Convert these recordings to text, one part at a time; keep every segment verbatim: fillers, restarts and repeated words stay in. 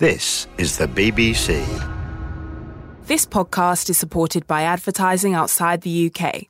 This is the B B C. This podcast is supported by advertising outside the U K.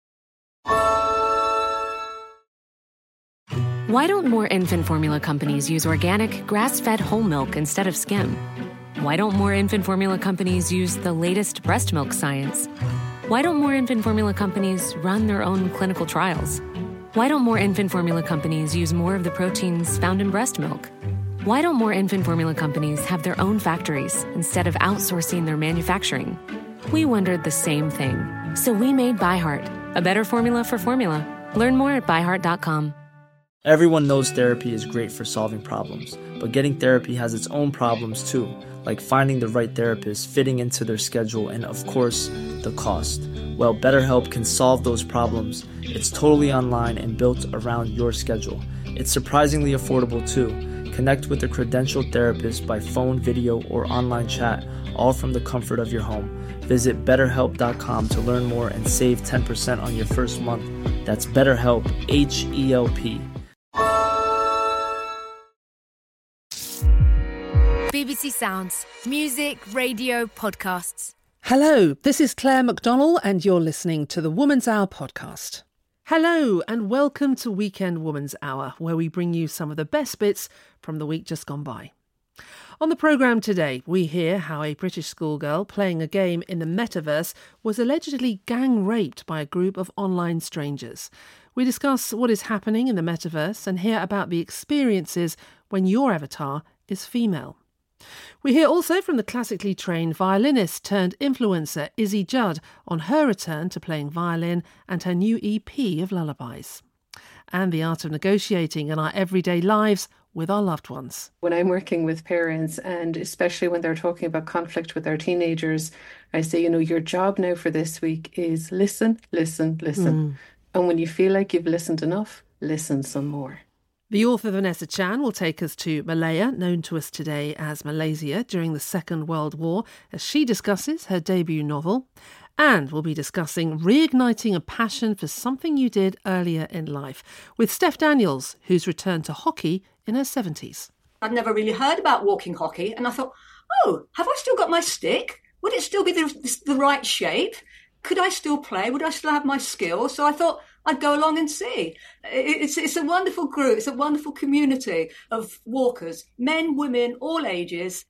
Why don't more infant formula companies use organic, grass-fed whole milk instead of skim? Why don't more infant formula companies use the latest breast milk science? Why don't more infant formula companies run their own clinical trials? Why don't more infant formula companies use more of the proteins found in breast milk? Why don't more infant formula companies have their own factories instead of outsourcing their manufacturing? We wondered the same thing. So we made ByHeart, a better formula for formula. Learn more at by heart dot com. Everyone knows therapy is great for solving problems, but getting therapy has its own problems too, like finding the right therapist, fitting into their schedule, and of course, the cost. Well, BetterHelp can solve those problems. It's totally online and built around your schedule. It's surprisingly affordable too. Connect with a credentialed therapist by phone, video, or online chat, all from the comfort of your home. Visit better help dot com to learn more and save ten percent on your first month. That's BetterHelp, H E L P. B B C Sounds. Music, radio, podcasts. Hello, this is Claire McDonnell and you're listening to the Woman's Hour podcast. Hello and welcome to Weekend Woman's Hour, where we bring you some of the best bits from the week just gone by. On the programme today, we hear how a British schoolgirl playing a game in the metaverse was allegedly gang raped by a group of online strangers. We discuss what is happening in the metaverse and hear about the experiences when your avatar is female. We hear also from the classically trained violinist turned influencer Izzy Judd on her return to playing violin and her new E P of lullabies. And the art of negotiating in our everyday lives with our loved ones. When I'm working with parents, and especially when they're talking about conflict with their teenagers, I say, you know, your job now for this week is listen, listen, listen. Mm. And when you feel like you've listened enough, listen some more. The author Vanessa Chan will take us to Malaya, known to us today as Malaysia, during the Second World War, as she discusses her debut novel. And we'll be discussing reigniting a passion for something you did earlier in life, with Steph Daniels, who's returned to hockey in her seventies. I'd never really heard about walking hockey, and I thought, oh, have I still got my stick? Would it still be the, the right shape? Could I still play? Would I still have my skills? So I thought I'd go along and see. It's, it's a wonderful group. It's a wonderful community of walkers, men, women, all ages.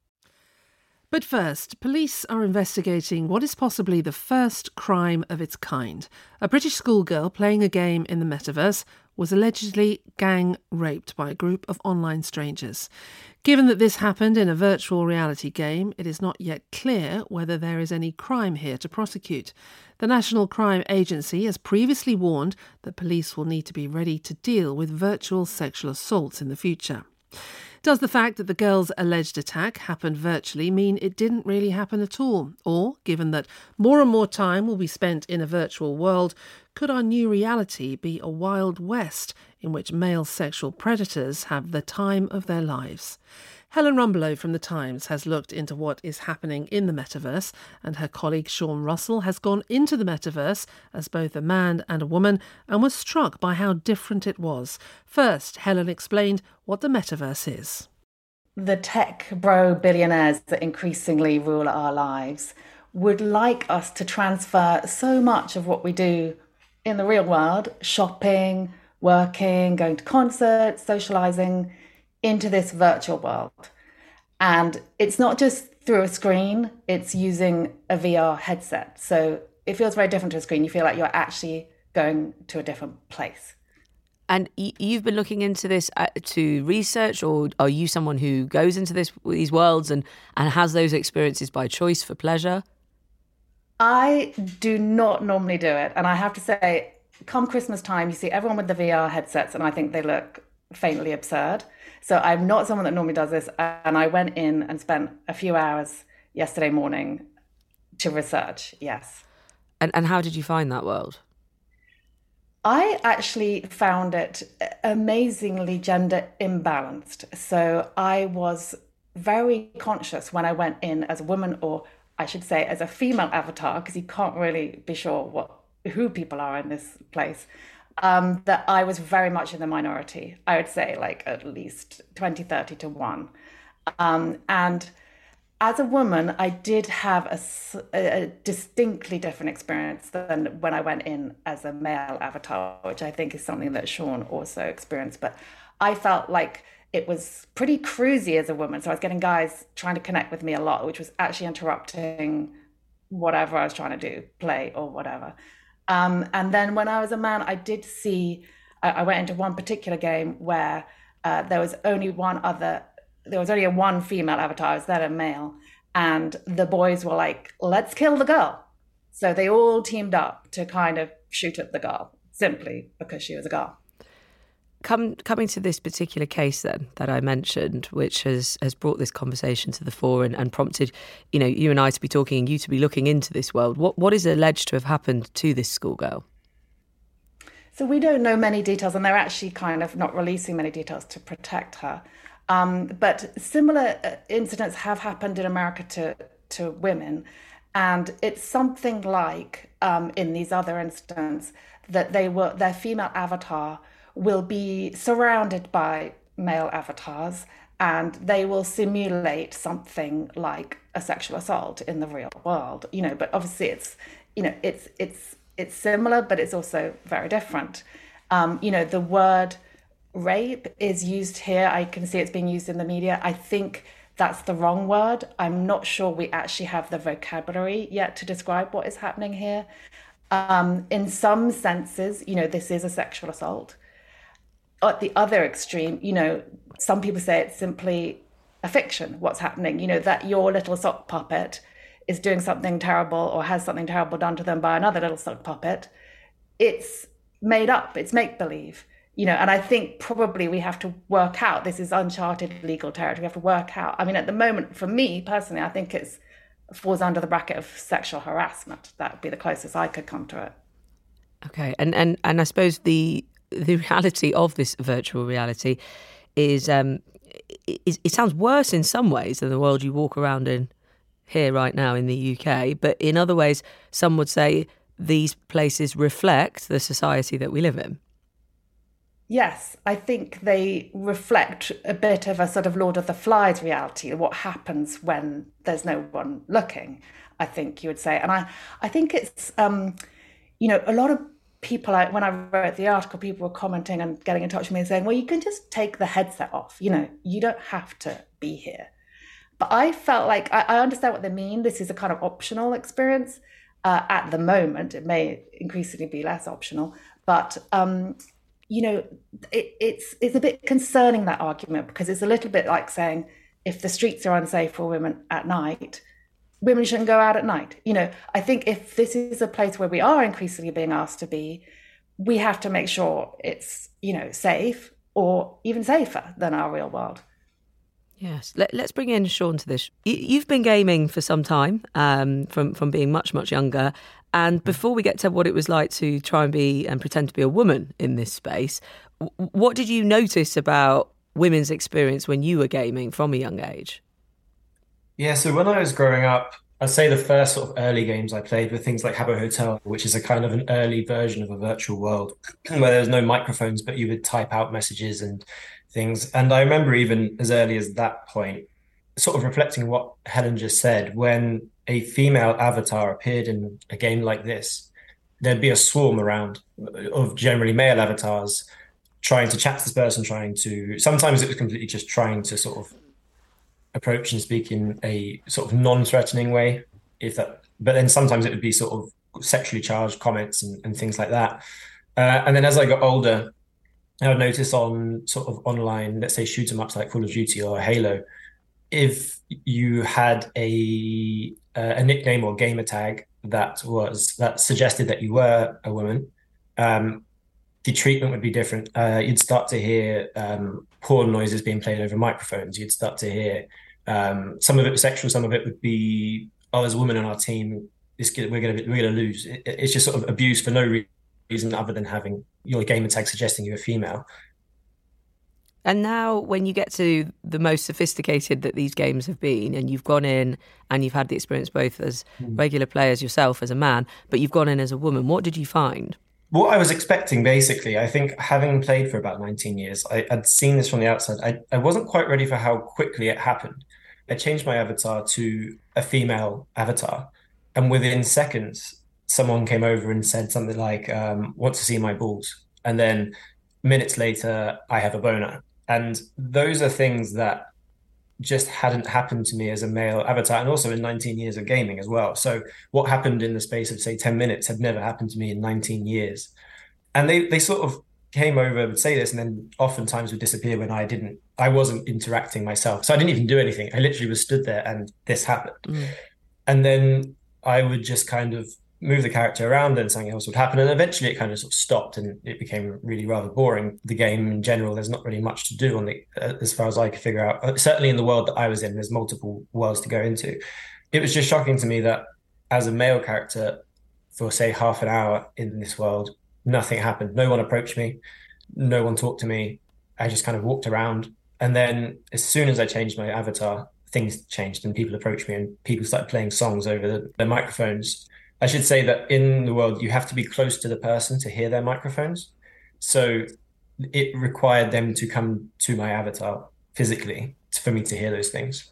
But first, police are investigating what is possibly the first crime of its kind. A British schoolgirl playing a game in the metaverse was allegedly gang raped by a group of online strangers. Given that this happened in a virtual reality game, it is not yet clear whether there is any crime here to prosecute. The National Crime Agency has previously warned that police will need to be ready to deal with virtual sexual assaults in the future. Does the fact that the girl's alleged attack happened virtually mean it didn't really happen at all? Or, given that more and more time will be spent in a virtual world, could our new reality be a wild west in which male sexual predators have the time of their lives? Helen Rumbelow from The Times has looked into what is happening in the metaverse, and her colleague Sean Russell has gone into the metaverse as both a man and a woman and was struck by how different it was. First, Helen explained what the metaverse is. The tech bro billionaires that increasingly rule our lives would like us to transfer so much of what we do in the real world, shopping, working, going to concerts, socialising, into this virtual world. And it's not just through a screen, it's using a V R headset. So it feels very different to a screen. You feel like you're actually going to a different place. And you've been looking into this to research, or are you someone who goes into this these worlds and, and has those experiences by choice for pleasure? I do not normally do it. And I have to say, come Christmas time, you see everyone with the V R headsets and I think they look faintly absurd. So I'm not someone that normally does this. And I went in and spent a few hours yesterday morning to research, yes. And and how did you find that world? I actually found it amazingly gender imbalanced. So I was very conscious when I went in as a woman, or I should say as a female avatar, because you can't really be sure what who people are in this place. Um, that I was very much in the minority. I would say like at least twenty, thirty to one. Um, and as a woman, I did have a, a distinctly different experience than when I went in as a male avatar, which I think is something that Sean also experienced. But I felt like it was pretty cruisy as a woman. So I was getting guys trying to connect with me a lot, which was actually interrupting whatever I was trying to do, play or whatever. Um, and then when I was a man, I did see, I, I went into one particular game where uh, there was only one other there was only a one female avatar, I was then a male, and the boys were like, let's kill the girl. So they all teamed up to kind of shoot at the girl, simply because she was a girl. Come, coming to this particular case then that I mentioned, which has, has brought this conversation to the fore and, and prompted, you know, you and I to be talking and you to be looking into this world. What what is alleged to have happened to this schoolgirl? So we don't know many details, and they're actually kind of not releasing many details to protect her. Um, but similar incidents have happened in America to, to women. And it's something like, um, in these other instances, that they were, their female avatar will be surrounded by male avatars, and they will simulate something like a sexual assault in the real world. You know, but obviously it's, you know, it's it's it's similar, but it's also very different. Um, you know, the word rape is used here. I can see it's being used in the media. I think that's the wrong word. I'm not sure we actually have the vocabulary yet to describe what is happening here. Um, in some senses, you know, this is a sexual assault. At the other extreme, you know, some people say it's simply a fiction, what's happening, you know, that your little sock puppet is doing something terrible or has something terrible done to them by another little sock puppet. It's made up, it's make-believe. You know, and I think probably we have to work out, this is uncharted legal territory, we have to work out. I mean, at the moment, for me personally, I think it's falls under the bracket of sexual harassment. That would be the closest I could come to it. Okay, and and, and I suppose the the reality of this virtual reality is, um, it, it sounds worse in some ways than the world you walk around in here right now in the U K. But in other ways, some would say these places reflect the society that we live in. Yes, I think they reflect a bit of a sort of Lord of the Flies reality, what happens when there's no one looking, I think you would say. And I, I think it's, um, you know, a lot of people, I, when I wrote the article, people were commenting and getting in touch with me and saying, well, you can just take the headset off, you know, you don't have to be here. But I felt like, I, I understand what they mean. This is a kind of optional experience. Uh, at the moment, it may increasingly be less optional, but, um, you know, it, it's it's a bit concerning, that argument, because it's a little bit like saying if the streets are unsafe for women at night, women shouldn't go out at night. You know, I think if this is a place where we are increasingly being asked to be, we have to make sure it's, you know, safe or even safer than our real world. Yes, Let, let's bring in Sean to this. You, you've been gaming for some time, um, from, from being much, much younger. And before we get to what it was like to try and be and pretend to be a woman in this space, what did you notice about women's experience when you were gaming from a young age? Yeah, so when I was growing up, I'd say the first sort of early games I played were things like Habbo Hotel, which is a kind of an early version of a virtual world where there was no microphones, but you would type out messages and things. And I remember even as early as that point, sort of reflecting what Helen just said, when a female avatar appeared in a game like this, there'd be a swarm around of generally male avatars trying to chat to this person, trying to, sometimes it was completely just trying to sort of approach and speak in a sort of non-threatening way, if that, but then sometimes it would be sort of sexually charged comments and, and things like that. Uh, and then as I got older, I would notice on sort of online, let's say shoot 'em ups like Call of Duty or Halo, if you had a uh, a nickname or gamer tag that was that suggested that you were a woman, um, the treatment would be different. Uh, you'd start to hear um, porn noises being played over microphones. You'd start to hear um, some of it was sexual, some of it would be, oh, there's a woman on our team. This we're gonna we're gonna lose. It, it's just sort of abuse for no reason other than having your gamer tag suggesting you're a female. And now when you get to the most sophisticated that these games have been, and you've gone in and you've had the experience both as regular players yourself as a man, but you've gone in as a woman, what did you find? what I was expecting, basically, I think having played for about nineteen years, I, I'd seen this from the outside. I, I wasn't quite ready for how quickly it happened. I changed my avatar to a female avatar, and within seconds, someone came over and said something like, um, want to see my balls? And then minutes later, I have a boner. And those are things that just hadn't happened to me as a male avatar, and also in nineteen years of gaming as well. So what happened in the space of, say, ten minutes had never happened to me in nineteen years. And they they sort of came over, would say this, and then oftentimes would disappear when I didn't, I wasn't interacting myself. So I didn't even do anything. I literally was stood there and this happened. Mm. And then I would just kind of move the character around and something else would happen. And eventually it kind of sort of stopped and it became really rather boring. The game in general, there's not really much to do on the, uh, as far as I could figure out. Uh, certainly in the world that I was in, there's multiple worlds to go into. It was just shocking to me that as a male character for, say, half an hour in this world, nothing happened. No one approached me. No one talked to me. I just kind of walked around. And then as soon as I changed my avatar, things changed and people approached me and people started playing songs over the, the microphones. I should say that in the world, you have to be close to the person to hear their microphones. So it required them to come to my avatar physically for me to hear those things.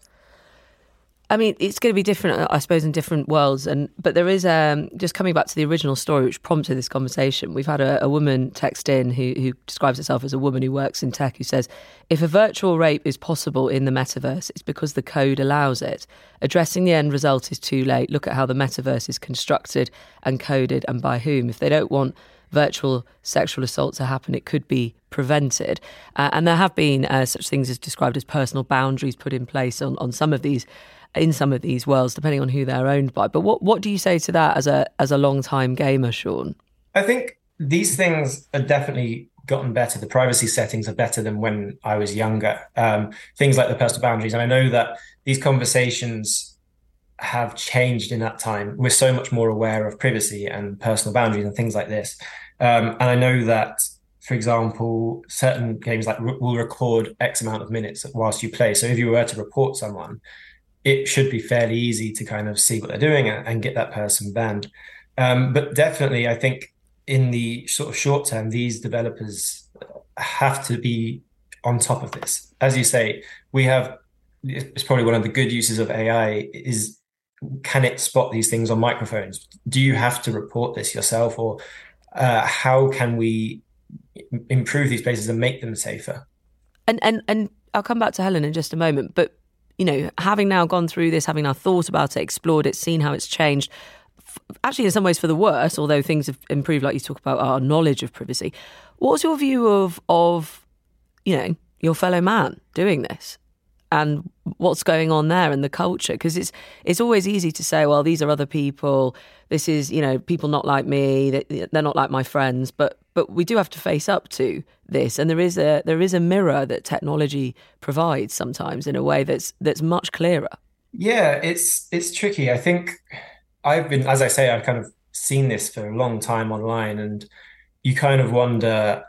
I mean, it's going to be different, I suppose, in different worlds. And but there is, um, just coming back to the original story, which prompted this conversation, we've had a, a woman text in who, who describes herself as a woman who works in tech, who says, if a virtual rape is possible in the metaverse, it's because the code allows it. Addressing the end result is too late. Look at how the metaverse is constructed and coded and by whom. If they don't want virtual sexual assault to happen, it could be prevented. Uh, and there have been uh, such things as described as personal boundaries put in place on, on some of these in some of these worlds, depending on who they're owned by. But what, what do you say to that as a as a long-time gamer, Sean? I think these things have definitely gotten better. The privacy settings are better than when I was younger. Um, things like the personal boundaries. And I know that these conversations have changed in that time. We're so much more aware of privacy and personal boundaries and things like this. Um, and I know that, for example, certain games like will record X amount of minutes whilst you play. So if you were to report someone, it should be fairly easy to kind of see what they're doing and, and get that person banned. Um, but definitely, I think in the sort of short term, these developers have to be on top of this. As you say, we have, it's probably one of the good uses of A I is, can it spot these things on microphones? Do you have to report this yourself? Or uh, how can we improve these places and make them safer? And, and, and I'll come back to Helen in just a moment, but you know, having now gone through this, having now thought about it, explored it, seen how it's changed, actually in some ways for the worse, although things have improved, like you talk about our knowledge of privacy. What's your view of, of you know, your fellow man doing this and what's going on there and the culture? Because it's it's always easy to say, well, these are other people. This is, you know, people not like me. They're not like my friends. But but we do have to face up to this, and there is a there is a mirror that technology provides sometimes in a way that's that's much clearer. Yeah, it's it's tricky. I think I've been, as I say, I've kind of seen this for a long time online, and you kind of wonder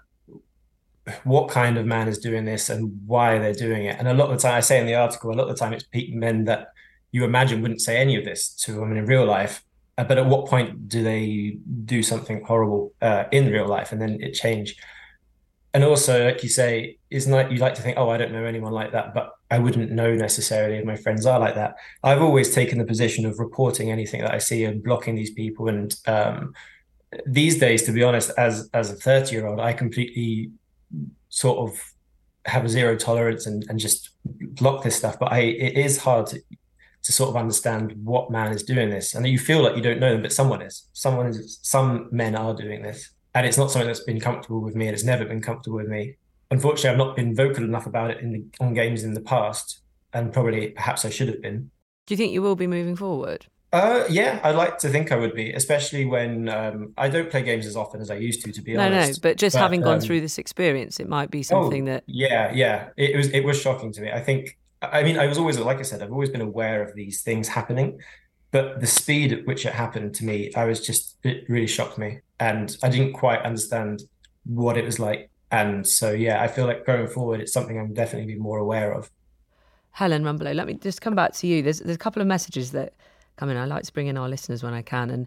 what kind of man is doing this and why they're doing it. And a lot of the time, I say in the article, a lot of the time it's men that you imagine wouldn't say any of this to women in real life. Uh, but at what point do they do something horrible uh, in real life and then it change? And also, like you say, isn't like you like to think, oh, I don't know anyone like that, but I wouldn't know necessarily if my friends are like that. I've always taken the position of reporting anything that I see and blocking these people. And um, these days, to be honest, as as a thirty-year-old, I completely sort of have a zero tolerance and, and just block this stuff. But I it is hard to, to sort of understand what man is doing this. And you feel like you don't know them, but someone is. Someone is. Some men are doing this. And it's not something that's been comfortable with me, and it's never been comfortable with me. Unfortunately, I've not been vocal enough about it in the, on games in the past, and probably perhaps I should have been. Do you think you will be moving forward? Uh, yeah, I'd like to think I would be, especially when um, I don't play games as often as I used to, to be no, honest. No, no, but just but, having gone um, through this experience, it might be something oh, that... Yeah, yeah, it was it was shocking to me. I think, I mean, I was always, like I said, I've always been aware of these things happening, but the speed at which it happened to me, I was just, it really shocked me. And I didn't quite understand what it was like. And so, yeah, I feel like going forward, it's something I'm definitely be more aware of. Helen Rumbelow, let me just come back to you. There's there's a couple of messages that come in. I like to bring in our listeners when I can. And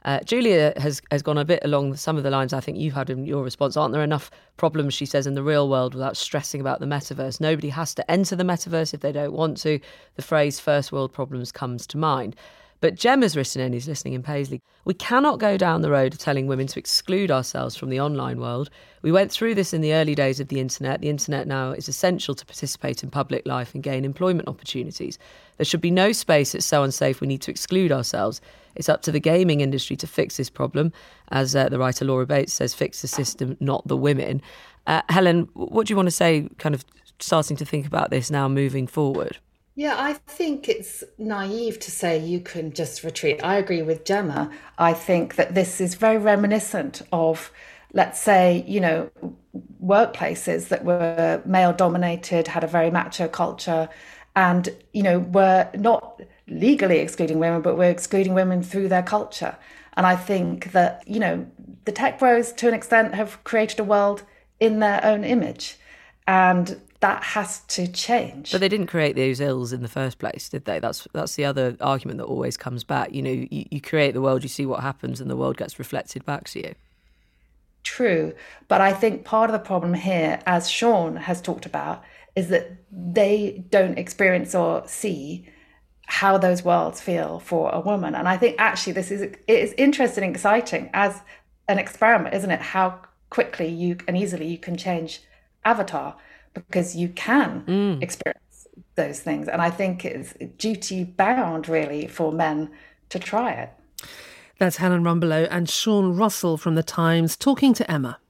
Uh, Julia has, has gone a bit along some of the lines I think you've had in your response. Aren't there enough problems, she says, in the real world without stressing about the metaverse? Nobody has to enter the metaverse if they don't want to. The phrase first world problems comes to mind. But Gemma's written in, who's listening in Paisley, we cannot go down the road of telling women to exclude ourselves from the online world. We went through this in the early days of the internet. The internet now is essential to participate in public life and gain employment opportunities. There should be no space that's so unsafe we need to exclude ourselves. It's up to the gaming industry to fix this problem. As uh, the writer Laura Bates says, fix the system, not the women. Uh, Helen, what do you want to say, kind of starting to think about this now moving forward? Yeah, I think it's naive to say you can just retreat. I agree with Gemma. I think that this is very reminiscent of, let's say, you know, workplaces that were male dominated, had a very macho culture, and, you know, were not legally excluding women, but were excluding women through their culture. And I think that, you know, the tech bros, to an extent, have created a world in their own image. And that has to change. But they didn't create those ills in the first place, did they? That's that's the other argument that always comes back. You know, you, you create the world, you see what happens, and the world gets reflected back to you. True. But I think part of the problem here, as Sean has talked about, is that they don't experience or see how those worlds feel for a woman. And I think actually this is it is interesting and exciting as an experiment, isn't it? How quickly you and easily you can change avatar, because you can mm. experience those things. And I think it's duty bound, really, for men to try it. That's Helen Rumbelow and Sean Russell from The Times talking to Emma.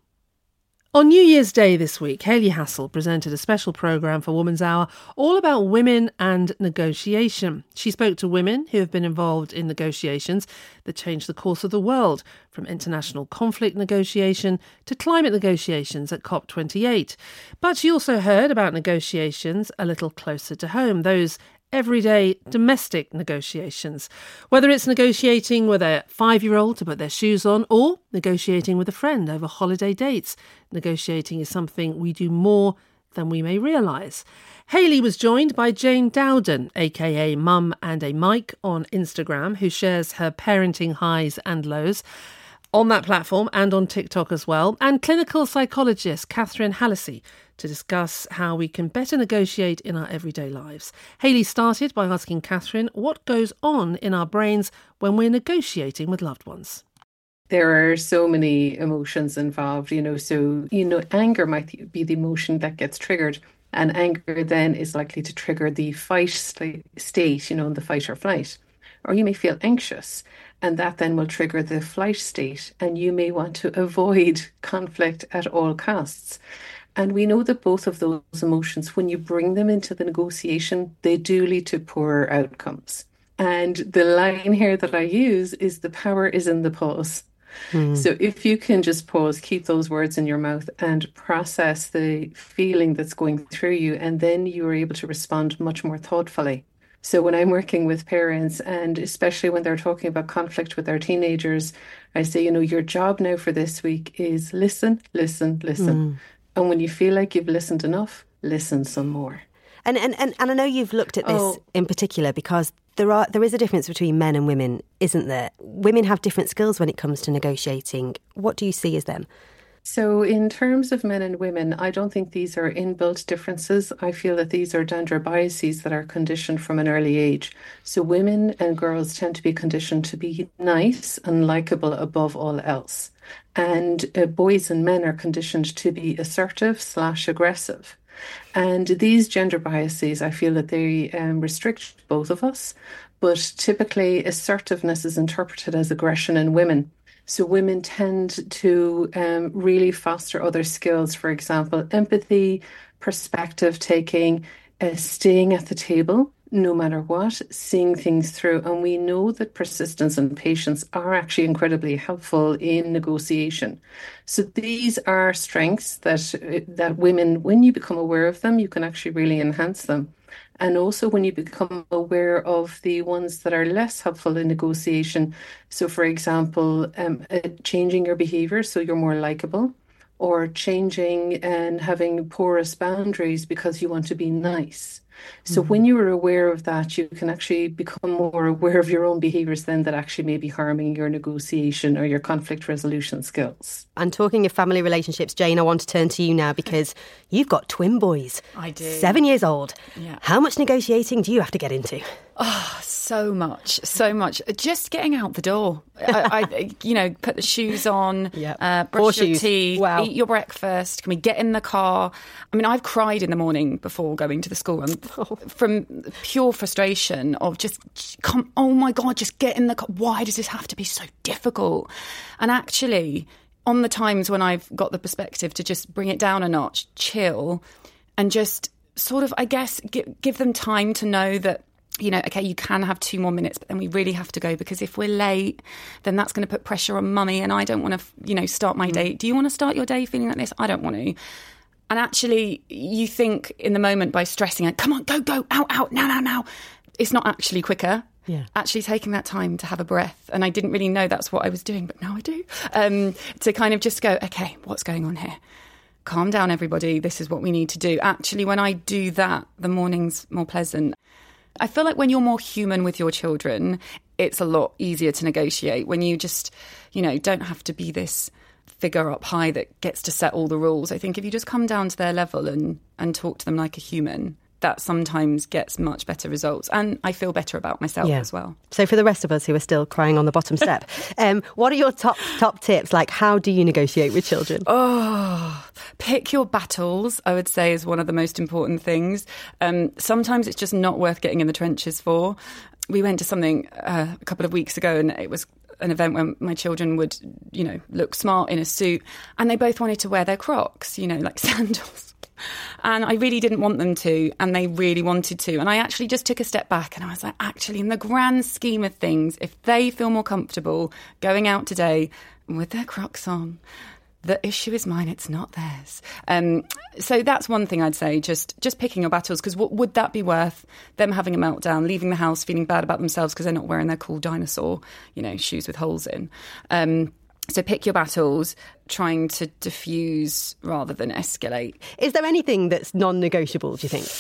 On New Year's Day this week, Hayley Hassel presented a special programme for Woman's Hour all about women and negotiation. She spoke to women who have been involved in negotiations that changed the course of the world, from international conflict negotiation to climate negotiations at COP twenty-eight. But she also heard about negotiations a little closer to home, those everyday domestic negotiations. Whether it's negotiating with a five-year-old to put their shoes on or negotiating with a friend over holiday dates. Negotiating is something we do more than we may realise. Hayley was joined by Jane Dowden, aka Mum and a Mic on Instagram, who shares her parenting highs and lows on that platform and on TikTok as well, and clinical psychologist Catherine Hallisey to discuss how we can better negotiate in our everyday lives. Hayley started by asking Catherine what goes on in our brains when we're negotiating with loved ones. There are so many emotions involved, you know, so, you know, anger might be the emotion that gets triggered. And anger then is likely to trigger the fight state, you know, the fight or flight. Or you may feel anxious, and that then will trigger the flight state, and you may want to avoid conflict at all costs. And we know that both of those emotions, when you bring them into the negotiation, they do lead to poorer outcomes. And the line here that I use is the power is in the pause. Mm. So if you can just pause, keep those words in your mouth and process the feeling that's going through you, and then you are able to respond much more thoughtfully. So when I'm working with parents, and especially when they're talking about conflict with their teenagers, I say, you know, your job now for this week is listen, listen, listen. Mm. And when you feel like you've listened enough, listen some more. And and, and, and I know you've looked at this oh. in particular because there are there is a difference between men and women, isn't there? Women have different skills when it comes to negotiating. What do you see as them? So in terms of men and women, I don't think these are inbuilt differences. I feel that these are gender biases that are conditioned from an early age. So women and girls tend to be conditioned to be nice and likable above all else. And uh, boys and men are conditioned to be assertive slash aggressive. And these gender biases, I feel that they um, restrict both of us. But typically assertiveness is interpreted as aggression in women. So women tend to um, really foster other skills, for example, empathy, perspective taking, uh, staying at the table, no matter what, seeing things through. And we know that persistence and patience are actually incredibly helpful in negotiation. So these are strengths that that women, when you become aware of them, you can actually really enhance them. And also when you become aware of the ones that are less helpful in negotiation. So, for example, um, uh, changing your behavior so you're more likable, or changing and having porous boundaries because you want to be nice. So Mm-hmm. when you are aware of that, you can actually become more aware of your own behaviours then that actually may be harming your negotiation or your conflict resolution skills. And talking of family relationships, Jane, I want to turn to you now because you've got twin boys. I do. Seven years old. Yeah. How much negotiating do you have to get into? Oh, so much, so much. Just getting out the door. I, I you know, put the shoes on, Yep. uh, Four brush your shoes. teeth, Wow. eat your breakfast. Can we get in the car? I mean, I've cried in the morning before going to the school and from pure frustration of just, come, oh my God, just get in the car. Why does this have to be so difficult? And actually, on the times when I've got the perspective to just bring it down a notch, chill, and just sort of, I guess, give, give them time to know that, you know, okay, you can have two more minutes, but then we really have to go because if we're late, then that's going to put pressure on mummy and I don't want to, you know, start my day. Do you want to start your day feeling like this? I don't want to. And actually, you think in the moment by stressing it, come on, go, go, out, out, now, now, now. It's not actually quicker. Yeah. Actually taking that time to have a breath. And I didn't really know that's what I was doing, but now I do. Um, to kind of just go, okay, what's going on here? Calm down, everybody. This is what we need to do. Actually, when I do that, the morning's more pleasant. I feel like when you're more human with your children, it's a lot easier to negotiate. When you just, you know, don't have to be this figure up high that gets to set all the rules. I think if you just come down to their level and, and talk to them like a human, that sometimes gets much better results. And I feel better about myself Yeah. as well. So for the rest of us who are still crying on the bottom step, um, what are your top top tips? Like, how do you negotiate with children? Oh, pick your battles, I would say, is one of the most important things. Um, sometimes it's just not worth getting in the trenches for. We went to something uh, a couple of weeks ago and it was an event when my children would, you know, look smart in a suit and they both wanted to wear their Crocs, you know, like sandals. And I really didn't want them to, and they really wanted to. And I actually just took a step back and I was like, actually, in the grand scheme of things, if they feel more comfortable going out today with their Crocs on, the issue is mine, it's not theirs. Um, so that's one thing I'd say, just just picking your battles, because what would that be worth, them having a meltdown, leaving the house feeling bad about themselves because they're not wearing their cool dinosaur, you know, shoes with holes in. Um, so pick your battles, trying to diffuse rather than escalate. Is there anything that's non-negotiable, do you think?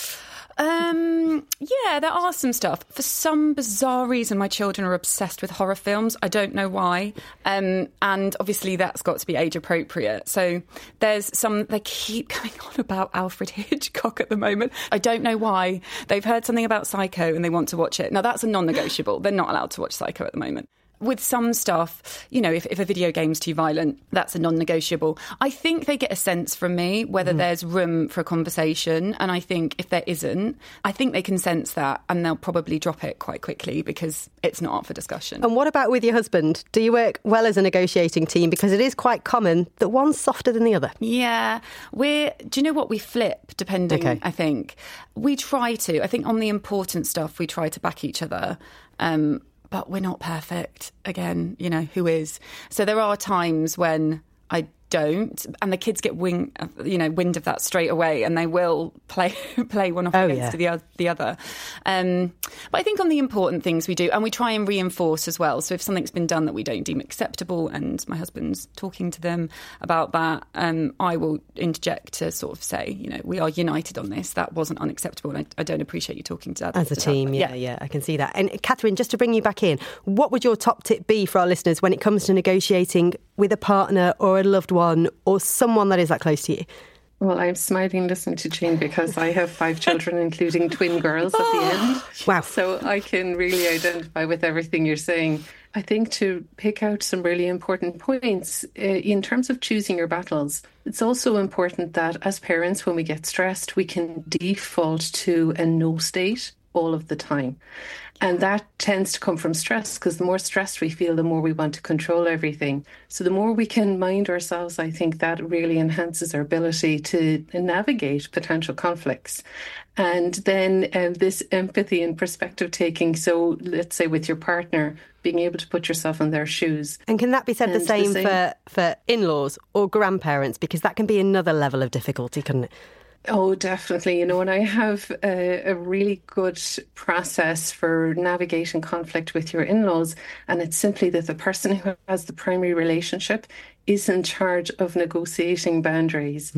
Um, yeah, there are some stuff. For some bizarre reason, my children are obsessed with horror films. I don't know why. Um, and obviously that's got to be age appropriate. So there's some, they keep going on about Alfred Hitchcock at the moment. I don't know why. They've heard something about Psycho and they want to watch it. Now that's a non-negotiable. They're not allowed to watch Psycho at the moment. With some stuff, you know, if, if a video game's too violent, that's a non-negotiable. I think they get a sense from me whether mm. there's room for a conversation. And I think if there isn't, I think they can sense that and they'll probably drop it quite quickly because it's not up for discussion. And what about with your husband? Do you work well as a negotiating team? Because it is quite common that one's softer than the other. Yeah. We're, do you know what? We flip depending, okay. I think. We try to. I think on the important stuff, we try to back each other. Um But we're not perfect. Again, you know, who is? So there are times when I don't, and the kids get wing, you know, wind of that straight away, and they will play play one off oh, against yeah. the, the other. Um, but I think on the important things we do, and we try and reinforce as well. So if something's been done that we don't deem acceptable, and my husband's talking to them about that, um, I will interject to sort of say, you know, we are united on this. That wasn't unacceptable, and I, I don't appreciate you talking to that as a team. Yeah, yeah, yeah, I can see that. And Catherine, just to bring you back in, what would your top tip be for our listeners when it comes to negotiating with a partner or a loved one or someone that is that close to you? Well, I'm smiling listening to Jane because I have five children, including twin girls at the end. Wow. So I can really identify with everything you're saying. I think to pick out some really important points uh, in terms of choosing your battles, it's also important that as parents, when we get stressed, we can default to a no state all of the time. And that tends to come from stress, because the more stressed we feel, the more we want to control everything. So the more we can mind ourselves, I think that really enhances our ability to navigate potential conflicts. And then uh, this empathy and perspective taking. So let's say with your partner, being able to put yourself in their shoes. And can that be said the same, the same for, for in-laws or grandparents? Because that can be another level of difficulty, couldn't it? Oh, definitely. You know, and I have a, a really good process for navigating conflict with your in-laws. And it's simply that the person who has the primary relationship is in charge of negotiating boundaries. Mm.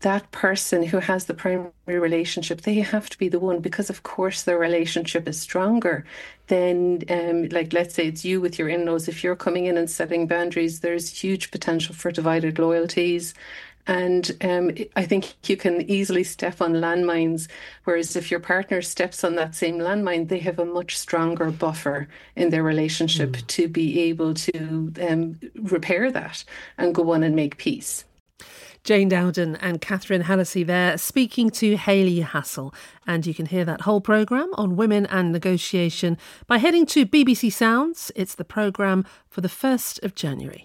that person who has the primary relationship, they have to be the one, because of course their relationship is stronger. Then, um, like, let's say it's you with your in-laws, if you're coming in and setting boundaries, there's huge potential for divided loyalties. And um, I think you can easily step on landmines, whereas if your partner steps on that same landmine, they have a much stronger buffer in their relationship mm. to be able to um, repair that and go on and make peace. Jane Dowden and Catherine Hallisey there speaking to Hayley Hassel. And you can hear that whole programme on women and negotiation by heading to B B C Sounds. It's the programme for the first of January.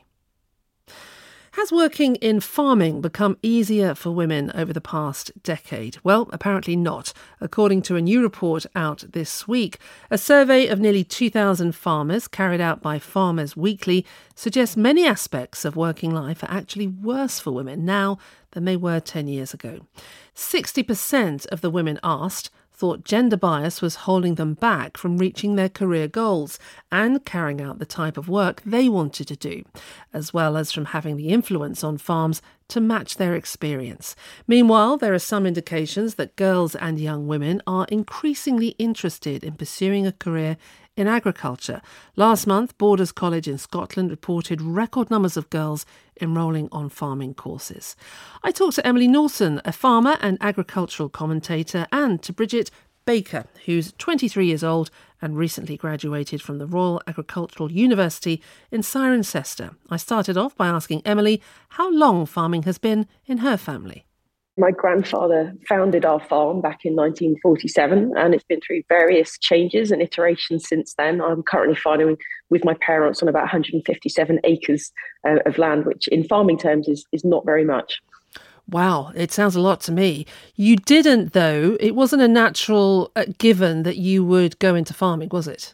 Has working in farming become easier for women over the past decade? Well, apparently not, according to a new report out this week. A survey of nearly two thousand farmers carried out by Farmers Weekly suggests many aspects of working life are actually worse for women now than they were ten years ago. sixty percent of the women asked thought gender bias was holding them back from reaching their career goals and carrying out the type of work they wanted to do, as well as from having the influence on farms to match their experience. Meanwhile, there are some indications that girls and young women are increasingly interested in pursuing a career in agriculture. Last month, Borders College in Scotland reported record numbers of girls enrolling on farming courses. I talked to Emily Norton, a farmer and agricultural commentator, and to Bridget Baker, who's twenty-three years old and recently graduated from the Royal Agricultural University in Cirencester. I started off by asking Emily how long farming has been in her family. My grandfather founded our farm back in nineteen forty-seven, and it's been through various changes and iterations since then. I'm currently farming with my parents on about one hundred fifty-seven acres uh, of land, which in farming terms is, is not very much. Wow, it sounds a lot to me. You didn't, though. It wasn't a natural uh, given that you would go into farming, was it?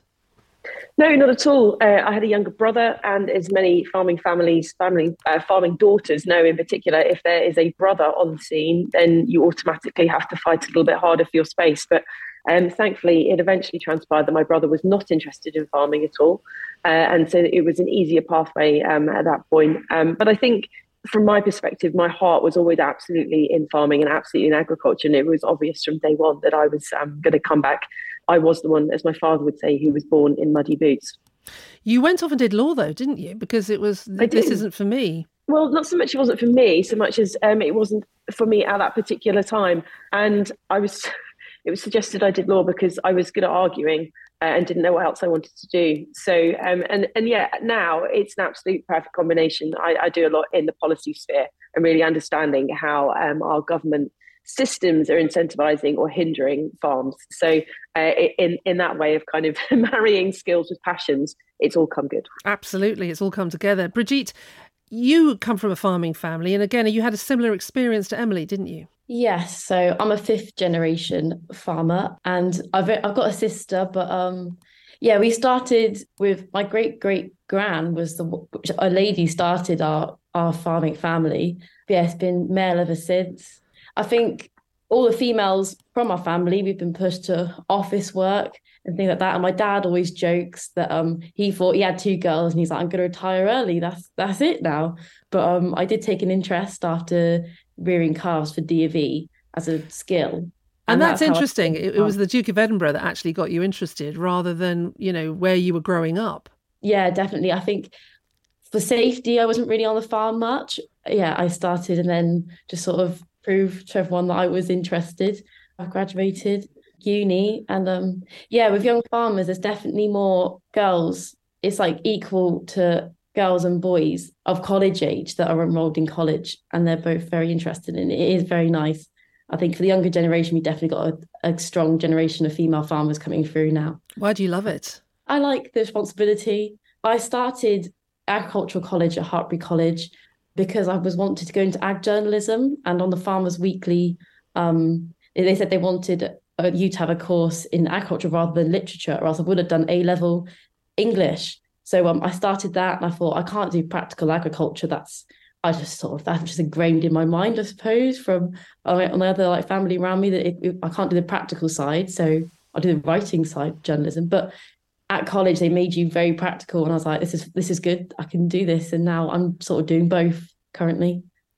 No, not at all. Uh, I had a younger brother, and as many farming families, family uh, farming daughters know in particular, if there is a brother on the scene, then you automatically have to fight a little bit harder for your space. But um, thankfully, it eventually transpired that my brother was not interested in farming at all. Uh, and so it was an easier pathway um, at that point. Um, but I think from my perspective, my heart was always absolutely in farming and absolutely in agriculture. And it was obvious from day one that I was um, going to come back. I was the one, as my father would say, who was born in muddy boots. You went off and did law, though, didn't you? Because it was, this isn't for me. Well, not so much it wasn't for me, so much as um, it wasn't for me at that particular time. And I was, it was suggested I did law because I was good at arguing uh, and didn't know what else I wanted to do. So, um, and, and yeah, now it's an absolute perfect combination. I, I do a lot in the policy sphere and really understanding how um, our government systems are incentivizing or hindering farms. So uh, in in that way of kind of marrying skills with passions, it's all come good. Absolutely, it's all come together. Brigitte, you come from a farming family, and again, you had a similar experience to Emily, didn't you? Yes, so I'm a fifth generation farmer, and I've I've got a sister, but um, yeah, we started with my great great gran was the a lady started our our farming family. But yeah, it's been male ever since. I think all the females from our family, we've been pushed to office work and things like that. And my dad always jokes that um he thought he had two girls and he's like, I'm going to retire early. That's that's it now. But um I did take an interest after rearing calves for D of E as a skill. And, and that's, that's interesting. It, it was the Duke of Edinburgh that actually got you interested rather than, you know, where you were growing up. Yeah, definitely. I think for safety, I wasn't really on the farm much. Yeah, I started and then just sort of proved to everyone that I was interested. I graduated uni and um yeah, with young farmers, there's definitely more girls. It's like equal to girls and boys of college age that are enrolled in college, and they're both very interested in it. It is very nice. I think for the younger generation, we definitely got a, a strong generation of female farmers coming through now. Why do you love it? I like the responsibility. I started agricultural college at Hartbury College because I was wanted to go into ag journalism, and on the Farmers Weekly, um, they said they wanted uh, you to have a course in agriculture rather than literature, or else I would have done A-level English. So um, I started that, and I thought I can't do practical agriculture. That's I just sort of that's just ingrained in my mind, I suppose, from uh, on the other like family around me that it, it, I can't do the practical side, so I do the writing side, journalism, but. At college, they made you very practical, and I was like, "This is this is good. I can do this." And now I'm sort of doing both currently.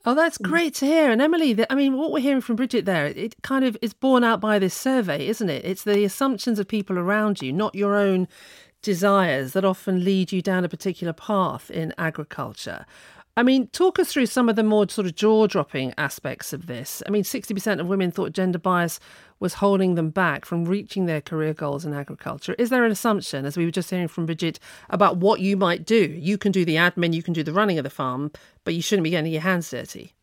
Oh, that's great to hear. And Emily, the, I mean, what we're hearing from Bridget there, it kind of is borne out by this survey, isn't it? It's the assumptions of people around you, not your own desires, that often lead you down a particular path in agriculture. I mean, talk us through some of the more sort of jaw-dropping aspects of this. I mean, sixty percent of women thought gender bias was holding them back from reaching their career goals in agriculture. Is there an assumption, as we were just hearing from Bridget, about what you might do? You can do the admin, you can do the running of the farm, but you shouldn't be getting your hands dirty.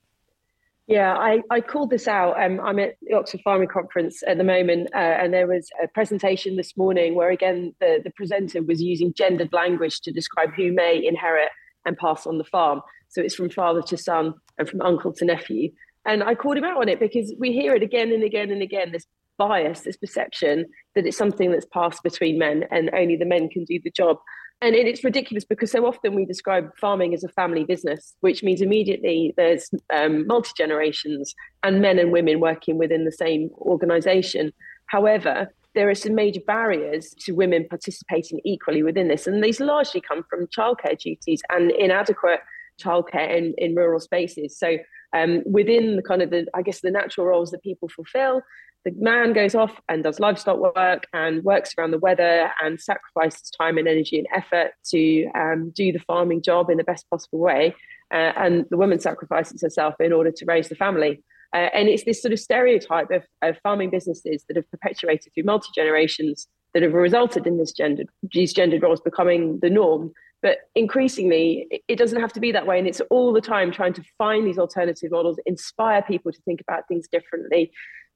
Yeah, I, I called this out. Um, I'm at the Oxford Farming Conference at the moment, uh, and there was a presentation this morning where, again, the, the presenter was using gendered language to describe who may inherit and pass on the farm. So it's from father to son and from uncle to nephew. And I called him out on it because we hear it again and again and again, this bias, this perception that it's something that's passed between men and only the men can do the job. And it's ridiculous because so often we describe farming as a family business, which means immediately there's um, multi-generations and men and women working within the same organisation. However, there are some major barriers to women participating equally within this. And these largely come from childcare duties and inadequate childcare in, in rural spaces. So um, within the kind of the, I guess, the natural roles that people fulfill, the man goes off and does livestock work and works around the weather and sacrifices time and energy and effort to um, do the farming job in the best possible way. Uh, and the woman sacrifices herself in order to raise the family. Uh, and it's this sort of stereotype of, of farming businesses that have perpetuated through multi-generations that have resulted in this gendered, these gendered roles becoming the norm. But increasingly, it doesn't have to be that way. And it's all the time trying to find these alternative models, inspire people to think about things differently,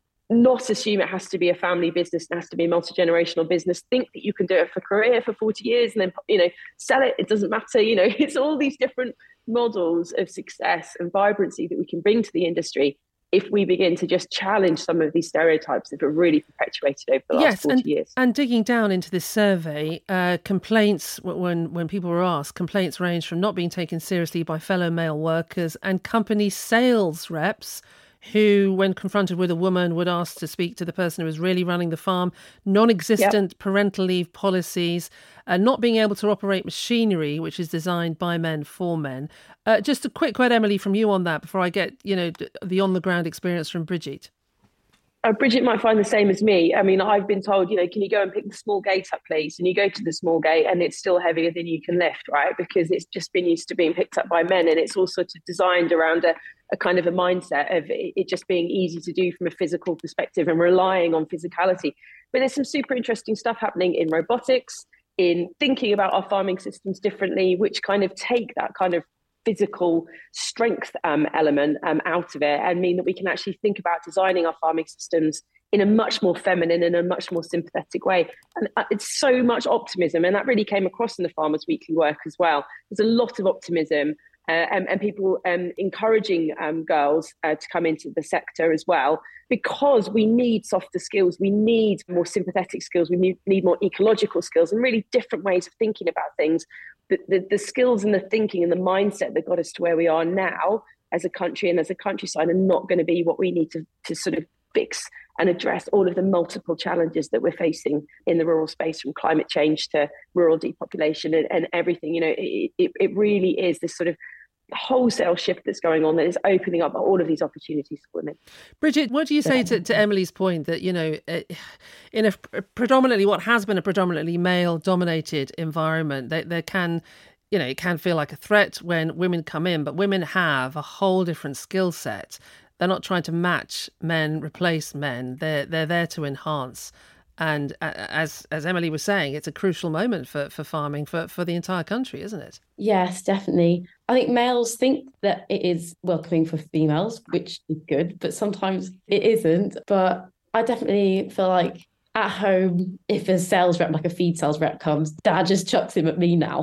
not assume it has to be a family business, it has to be a multi-generational business. Think that you can do it for career for forty years and then, you know, sell it. It doesn't matter. You know, it's all these different models of success and vibrancy that we can bring to the industry if we begin to just challenge some of these stereotypes that have really perpetuated over the last yes, forty and, years. And digging down into this survey, uh, complaints, when, when people were asked, complaints range from not being taken seriously by fellow male workers and company sales reps who, when confronted with a woman, would ask to speak to the person who was really running the farm, non-existent yep. parental leave policies, uh, not being able to operate machinery, which is designed by men for men. Uh, just a quick word, Emily, from you on that before I get, you know, the on-the-ground experience from Bridget. Uh, Bridget might find the same as me. I mean, I've been told, you know, can you go and pick the small gate up, please? And you go to the small gate and it's still heavier than you can lift, right? Because it's just been used to being picked up by men. And it's also designed around a, a kind of a mindset of it just being easy to do from a physical perspective and relying on physicality. But there's some super interesting stuff happening in robotics, in thinking about our farming systems differently, which kind of take that kind of physical strength um, element um, out of it and mean that we can actually think about designing our farming systems in a much more feminine and a much more sympathetic way. And it's so much optimism, and that really came across in the Farmers Weekly work as well. There's a lot of optimism uh, and, and people um, encouraging um, girls uh, to come into the sector as well, because we need softer skills, we need more sympathetic skills, we need, need more ecological skills and really different ways of thinking about things. The, the, the skills and the thinking and the mindset that got us to where we are now as a country and as a countryside are not going to be what we need to, to sort of fix and address all of the multiple challenges that we're facing in the rural space, from climate change to rural depopulation and, and everything. You know, it, it, it really is this sort of wholesale shift that's going on that is opening up all of these opportunities for women. Bridget, what do you say to, to Emily's point that, you know, in a predominantly, what has been a predominantly male-dominated environment, there, there can, you know, it can feel like a threat when women come in, but women have a whole different skill set. They're not trying to match men, replace men. They're they're there to enhance. And as as Emily was saying, it's a crucial moment for, for farming for, for the entire country, isn't it? Yes, definitely. I think males think that it is welcoming for females, which is good, but sometimes it isn't. But I definitely feel like at home, if a sales rep, like a feed sales rep comes, Dad just chucks him at me now,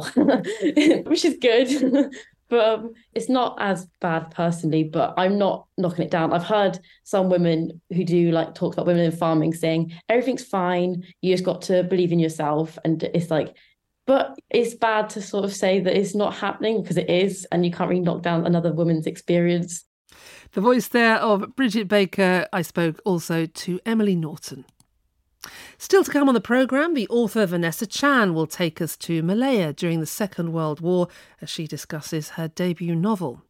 which is good. But um, it's not as bad personally, but I'm not knocking it down. I've heard some women who do like talk about women in farming saying, everything's fine, you just got to believe in yourself. And it's like, but it's bad to sort of say that it's not happening, because it is, and you can't really knock down another woman's experience. The voice there of Bridget Baker. I spoke also to Emily Norton. Still to come on the programme, the author Vanessa Chan will take us to Malaya during the Second World War as she discusses her debut novel.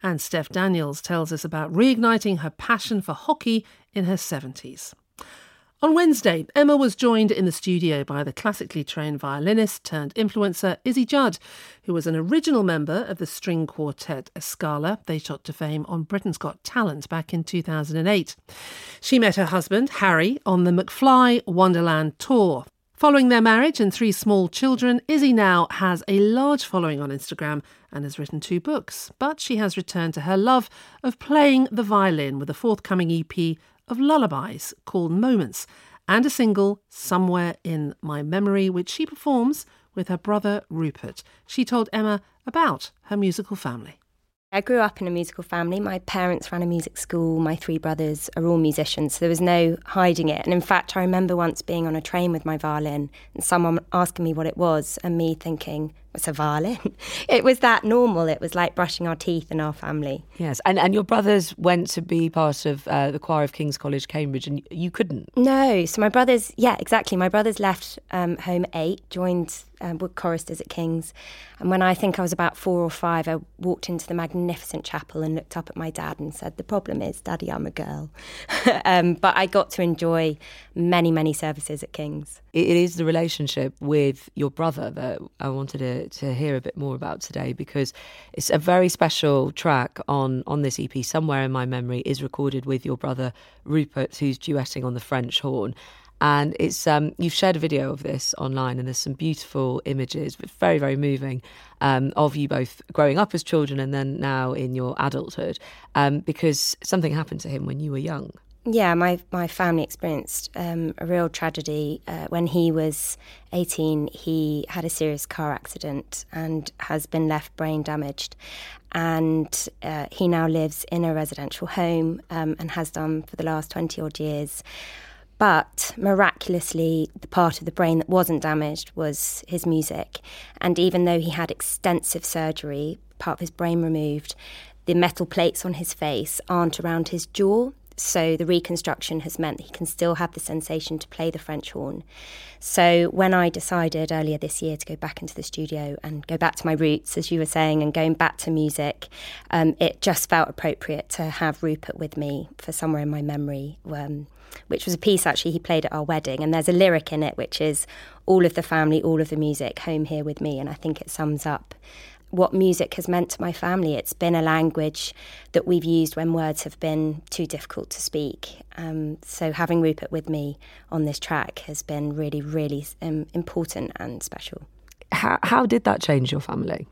And Steph Daniels tells us about reigniting her passion for hockey in her seventies. On Wednesday, Emma was joined in the studio by the classically trained violinist turned influencer Izzy Judd, who was an original member of the string quartet Escala. They shot to fame on Britain's Got Talent back in two thousand eight. She met her husband, Harry, on the McFly Wonderland tour. Following their marriage and three small children, Izzy now has a large following on Instagram and has written two books. But she has returned to her love of playing the violin with a forthcoming E P of lullabies called Moments and a single, Somewhere in My Memory, which she performs with her brother Rupert. She told Emma about her musical family. I grew up in a musical family. My parents ran a music school. My three brothers are all musicians, so there was no hiding it. And in fact, I remember once being on a train with my violin and someone asking me what it was and me thinking, it's a violin. It was that normal. It was like brushing our teeth in our family. Yes, and, and your brothers went to be part of uh, the choir of King's College, Cambridge, and you couldn't? No, so my brothers, yeah, exactly. My brothers left um, home at eight, joined um, Wood Choristers at King's. And when I think I was about four or five, I walked into the magnificent chapel and looked up at my dad and said, the problem is, Daddy, I'm a girl. um, but I got to enjoy many, many services at King's. It is the relationship with your brother that I wanted to, to hear a bit more about today, because it's a very special track on, on this E P. Somewhere in My Memory is recorded with your brother Rupert, who's duetting on the French horn. And it's um, you've shared a video of this online, and there's some beautiful images, but very, very moving, um, of you both growing up as children and then now in your adulthood, um, because something happened to him when you were young. Yeah, my, my family experienced um, a real tragedy. Uh, when he was eighteen, he had a serious car accident and has been left brain damaged. And uh, he now lives in a residential home um, and has done for the last twenty odd years. But miraculously, the part of the brain that wasn't damaged was his music. And even though he had extensive surgery, part of his brain removed, the metal plates on his face aren't around his jaw. So the reconstruction has meant that he can still have the sensation to play the French horn. So when I decided earlier this year to go back into the studio and go back to my roots, as you were saying, and going back to music, um, it just felt appropriate to have Rupert with me for Somewhere in My Memory, um, which was a piece actually he played at our wedding. And there's a lyric in it which is all of the family, all of the music, home here with me. And I think it sums up what music has meant to my family. It's been a language that we've used when words have been too difficult to speak. Um, so having Rupert with me on this track has been really, really um, important and special. How, how did that change your family?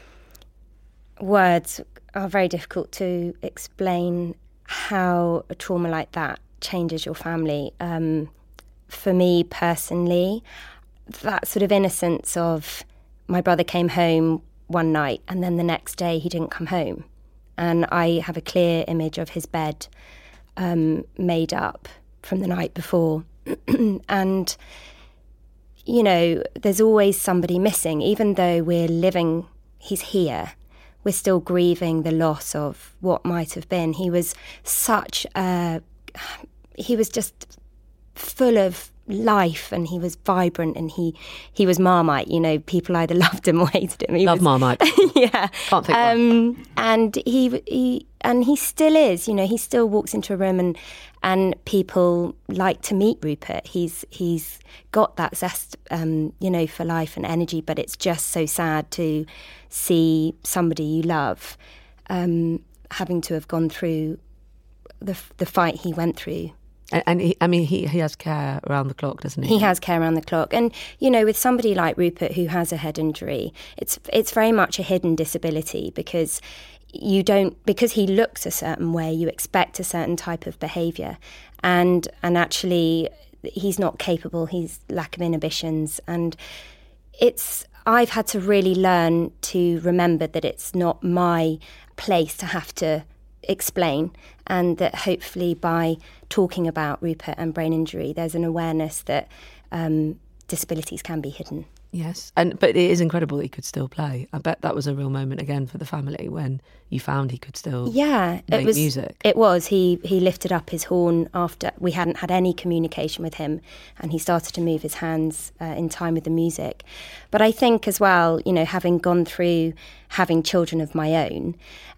Words are very difficult to explain how a trauma like that changes your family. Um, for me personally, that sort of innocence of my brother came home one night and then the next day he didn't come home, and I have a clear image of his bed um, made up from the night before. And you know, there's always somebody missing. Even though we're living, he's here, we're still grieving the loss of what might have been. He was such a he was just full of life, and he was vibrant, and he he was Marmite. You know, people either loved him or hated him. He Love was, Marmite. Yeah, can't think um, and he he and he still is. You know, he still walks into a room and and people like to meet Rupert. He's he's got that zest, um, you know, for life and energy. But it's just so sad to see somebody you love um, having to have gone through the the fight he went through. And, and he, I mean, he, he has care around the clock, doesn't he? He has care around the clock. And, you know, with somebody like Rupert who has a head injury, it's it's very much a hidden disability, because you don't, because he looks a certain way, you expect a certain type of behaviour. And and actually, he's not capable, he's lack of inhibitions. And it's, I've had to really learn to remember that it's not my place to have to explain, and that hopefully by talking about Rupert and brain injury, there's an awareness that um, disabilities can be hidden. Yes, and but it is incredible that he could still play. I bet that was a real moment again for the family when you found he could still yeah, make it was, music. It was. He he lifted up his horn after we hadn't had any communication with him, and he started to move his hands uh, in time with the music. But I think as well, you know, having gone through having children of my own,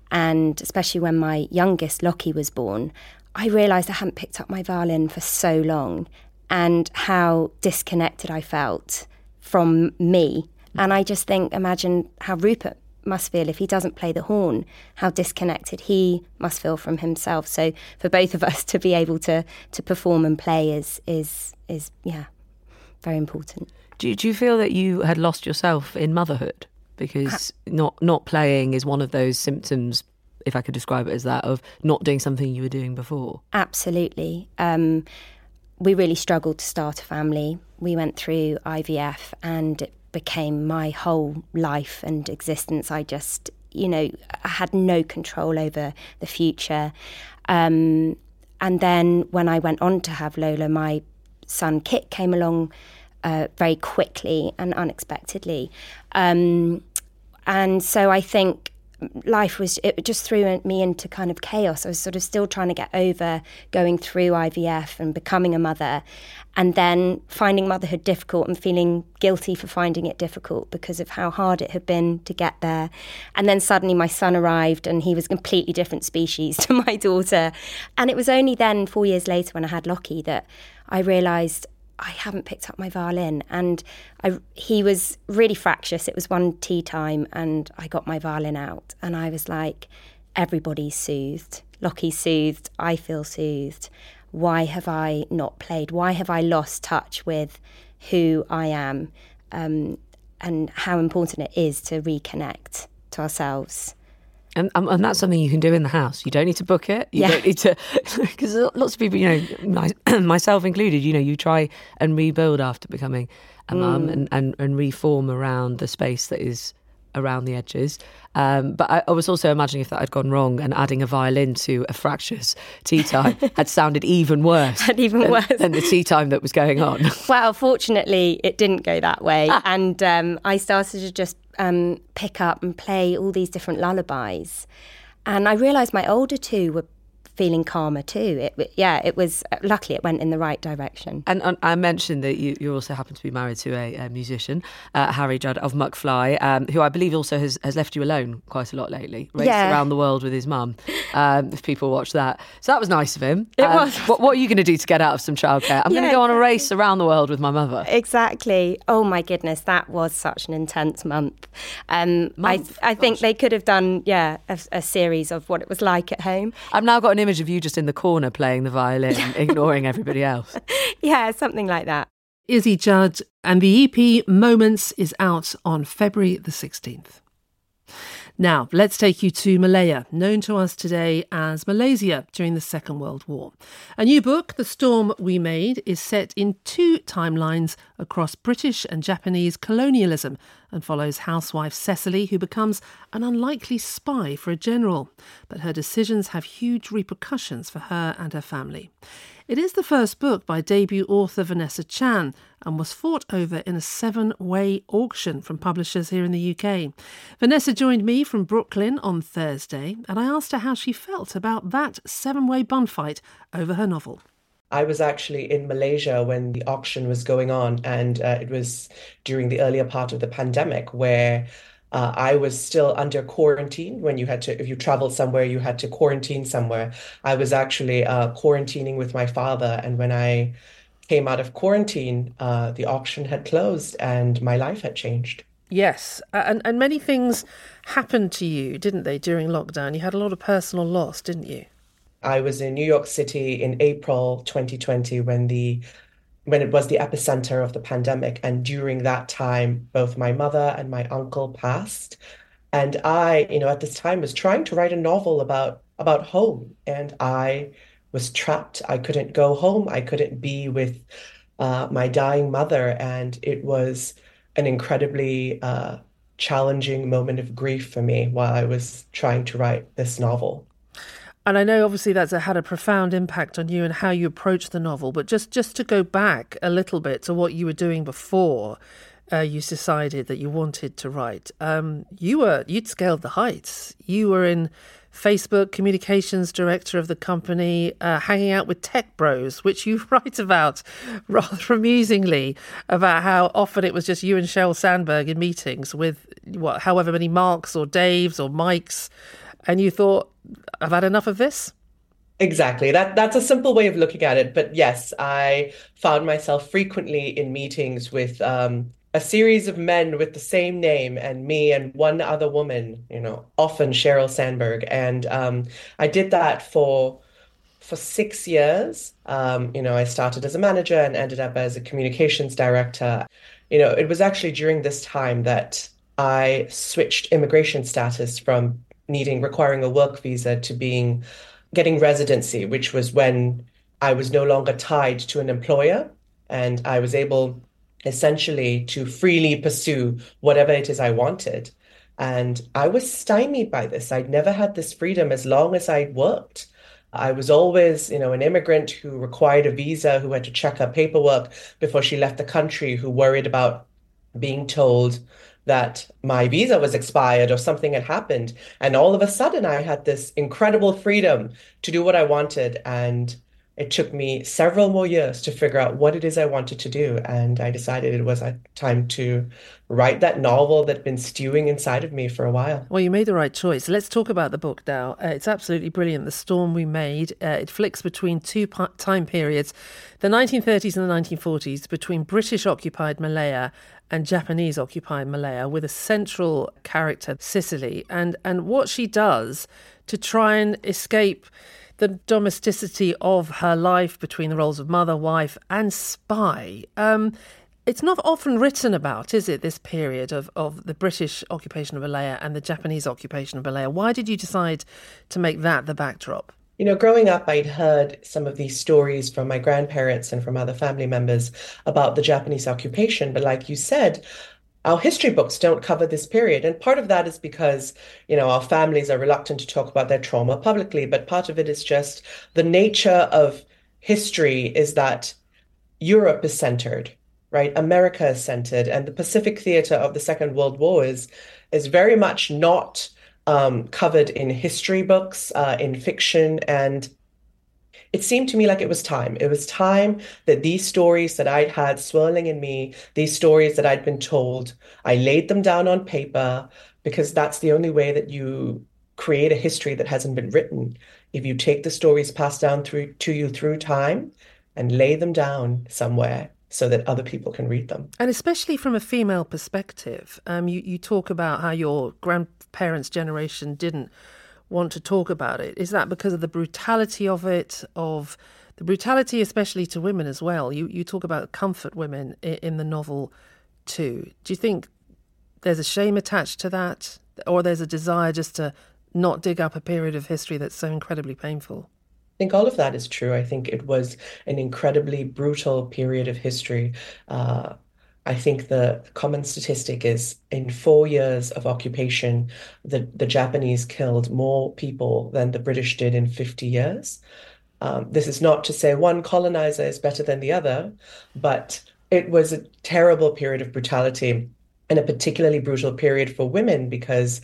and especially when my youngest, Lockie, was born, I realised I hadn't picked up my violin for so long and how disconnected I felt from me. And I just think, imagine how Rupert must feel if he doesn't play the horn, how disconnected he must feel from himself. So for both of us to be able to to perform and play is, is, is yeah, very important. Do you, do you feel that you had lost yourself in motherhood? Because not not playing is one of those symptoms, if I could describe it as that, of not doing something you were doing before. Absolutely. Um, we really struggled to start a family. We went through I V F and it became my whole life and existence. I just, you know, I had no control over the future. Um, and then when I went on to have Lola, my son Kit came along uh, very quickly and unexpectedly. Um, and so I think life was, it just threw me into kind of chaos. I was sort of still trying to get over going through I V F and becoming a mother, and then finding motherhood difficult and feeling guilty for finding it difficult because of how hard it had been to get there. And then suddenly my son arrived and he was a completely different species to my daughter. And it was only then, four years later, when I had Lockie, that I realised I haven't picked up my violin, and I, he was really fractious. It was one tea time and I got my violin out and I was like, everybody's soothed. Lockie's soothed. I feel soothed. Why have I not played? Why have I lost touch with who I am, um, and how important it is to reconnect to ourselves? And, um, and that's something you can do in the house. You don't need to book it. You Yeah. don't need to, because lots of people, you know, my, myself included, you know, you try and rebuild after becoming a Mm. mum and, and, and reform around the space that is around the edges. Um, but I, I was also imagining if that had gone wrong and adding a violin to a fractious tea time had sounded even worse. Had even than, worse. than the tea time that was going on. Well, fortunately, it didn't go that way. Ah. And um, I started to just um, pick up and play all these different lullabies. And I realised my older two were feeling calmer too. It, yeah, it was, luckily it went in the right direction. And, and I mentioned that you, you also happen to be married to a, a musician, uh, Harry Judd of McFly, um, who I believe also has, has left you alone quite a lot lately. Raced Yeah. around the world with his mum, um, if people watch that. So that was nice of him. It Um, was. What, what are you going to do to get out of some childcare? I'm going Yeah, to go on a race around the world with my mother. Exactly. Oh my goodness, that was such an intense month. Um, Month? I I think they could have done, yeah, a, a series of what it was like at home. I've now got an image of you just in the corner playing the violin, ignoring everybody else. Yeah, something like that. Izzy Judd, and the E P Moments is out on February the sixteenth. Now, let's take you to Malaya, known to us today as Malaysia during the Second World War. A new book, The Storm We Made, is set in two timelines across British and Japanese colonialism and follows housewife Cecily, who becomes an unlikely spy for a general. But her decisions have huge repercussions for her and her family. It is the first book by debut author Vanessa Chan and was fought over in a seven-way auction from publishers here in the U K. Vanessa joined me from Brooklyn on Thursday, and I asked her how she felt about that seven-way bun fight over her novel. I was actually in Malaysia when the auction was going on, and uh, it was during the earlier part of the pandemic where uh, I was still under quarantine. When you had to, if you traveled somewhere, you had to quarantine somewhere. I was actually uh, quarantining with my father, and when I came out of quarantine, uh, the auction had closed and my life had changed. Yes, and, and many things happened to you, didn't they, during lockdown? You had a lot of personal loss, didn't you? I was in New York City in April twenty twenty when the when it was the epicenter of the pandemic. And during that time, both my mother and my uncle passed. And I, you know, at this time was trying to write a novel about about home. And I was trapped. I couldn't go home. I couldn't be with uh, my dying mother. And it was an incredibly uh, challenging moment of grief for me while I was trying to write this novel. And I know obviously that's had a profound impact on you and how you approach the novel. But just, just to go back a little bit to what you were doing before uh, you decided that you wanted to write, um, you were you'd scaled the heights. You were in Facebook, communications director of the company, uh, hanging out with tech bros, which you write about rather amusingly, about how often it was just you and Sheryl Sandberg in meetings with what, however many Marks or Daves or Mikes. And you thought, I've had enough of this? Exactly. That that's a simple way of looking at it. But yes, I found myself frequently in meetings with um, a series of men with the same name and me and one other woman, you know, often Sheryl Sandberg. And um, I did that for for six years. Um, you know, I started as a manager and ended up as a communications director. You know, it was actually during this time that I switched immigration status from needing, requiring a work visa to being, getting residency, which was when I was no longer tied to an employer and I was able essentially to freely pursue whatever it is I wanted. And I was stymied by this. I'd never had this freedom as long as I'd worked. I was always, you know, an immigrant who required a visa, who had to check her paperwork before she left the country, who worried about being told that my visa was expired or something had happened. And all of a sudden, I had this incredible freedom to do what I wanted. And it took me several more years to figure out what it is I wanted to do. And I decided it was time to write that novel that'd been stewing inside of me for a while. Well, you made the right choice. Let's talk about the book now. Uh, it's absolutely brilliant, The Storm We Made. Uh, it flicks between two p- time periods, the nineteen thirties and the nineteen forties, between British-occupied Malaya and Japanese-occupied Malaya, with a central character, Cicely, and, and what she does to try and escape the domesticity of her life between the roles of mother, wife and spy. Um, it's not often written about, is it, this period of, of the British occupation of Malaya and the Japanese occupation of Malaya? Why did you decide to make that the backdrop? You know, growing up, I'd heard some of these stories from my grandparents and from other family members about the Japanese occupation. But like you said, our history books don't cover this period. And part of that is because, you know, our families are reluctant to talk about their trauma publicly. But part of it is just the nature of history is that Europe is centered, right? America is centered. And the Pacific theater of the Second World War is, is very much not um, covered in history books, uh, in fiction. And it seemed to me like it was time. It was time that these stories that I'd had swirling in me, these stories that I'd been told, I laid them down on paper, because that's the only way that you create a history that hasn't been written. If you take the stories passed down through to you through time and lay them down somewhere so that other people can read them. And especially from a female perspective, um, you, you talk about how your grandparents' generation didn't want to talk about it. Is that because of the brutality of it, of the brutality especially to women as well? You you talk about comfort women in, in the novel too. Do you think there's a shame attached to that, or there's a desire just to not dig up a period of history that's so incredibly painful? I think all of that is true. I think it was an incredibly brutal period of history. Uh, I think the common statistic is in four years of occupation, the, the Japanese killed more people than the British did in fifty years. Um, this is not to say one colonizer is better than the other, but it was a terrible period of brutality, and a particularly brutal period for women, because